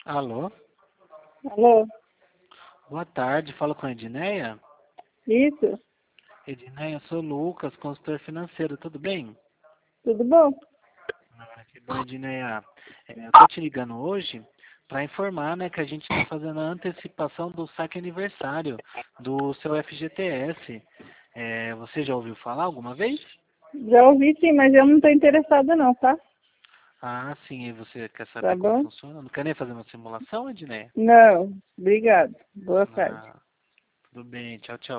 Alô? Alô? Boa tarde, falo com a Edneia. Isso? Edneia, eu sou o Lucas, consultor financeiro, tudo bem? Tudo bom? Que bom, Edneia. Eu tô te ligando hoje para informar, né, que a gente está fazendo a antecipação do saque aniversário do seu FGTS. Você já ouviu falar alguma vez? Já ouvi sim, mas eu não estou interessada não, tá? Ah, sim, e você quer Tá saber como bom? funciona? Não quer nem fazer uma simulação, Edneia? Não, obrigado. Boa tarde. Ah, tudo bem, tchau, tchau.